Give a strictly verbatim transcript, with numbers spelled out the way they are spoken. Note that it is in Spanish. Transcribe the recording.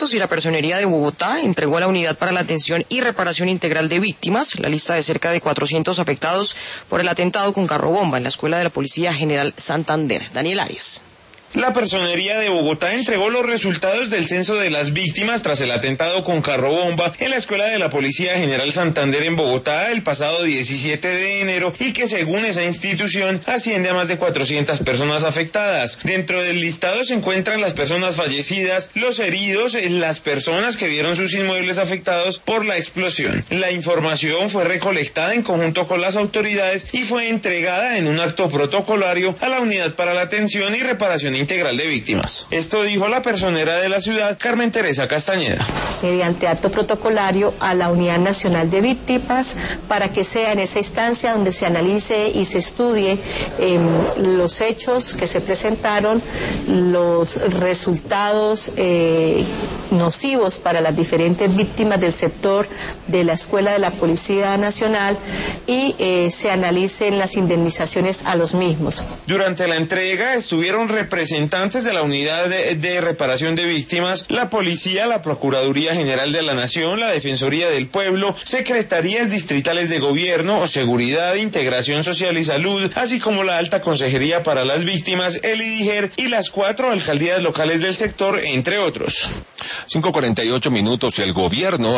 Y la Personería de Bogotá entregó a la Unidad para la Atención y Reparación Integral de Víctimas la lista de cerca de cuatrocientos afectados por el atentado con carro bomba en la Escuela de la Policía General Santander. Daniel Arias. La Personería de Bogotá entregó los resultados del censo de las víctimas tras el atentado con carro bomba en la Escuela de la Policía General Santander en Bogotá el pasado diecisiete de enero y que según esa institución asciende a más de cuatrocientas personas afectadas. Dentro del listado se encuentran las personas fallecidas, los heridos, las personas que vieron sus inmuebles afectados por la explosión. La información fue recolectada en conjunto con las autoridades y fue entregada en un acto protocolario a la Unidad para la Atención y Reparación Integral de Víctimas. Esto dijo la personera de la ciudad, Carmen Teresa Castañeda. Mediante acto protocolario a la Unidad Nacional de Víctimas para que sea en esa instancia donde se analice y se estudie eh, los hechos que se presentaron, los resultados eh, nocivos para las diferentes víctimas del sector de la Escuela de la Policía Nacional y eh, se analicen las indemnizaciones a los mismos. Durante la entrega estuvieron representantes de la Unidad de, de Reparación de Víctimas, la Policía, la Procuraduría General de la Nación, la Defensoría del Pueblo, Secretarías Distritales de Gobierno, Seguridad, Integración Social y Salud, así como la Alta Consejería para las Víctimas, el IDIGER y las cuatro alcaldías locales del sector, entre otros. cinco cuarenta y ocho minutos, el gobierno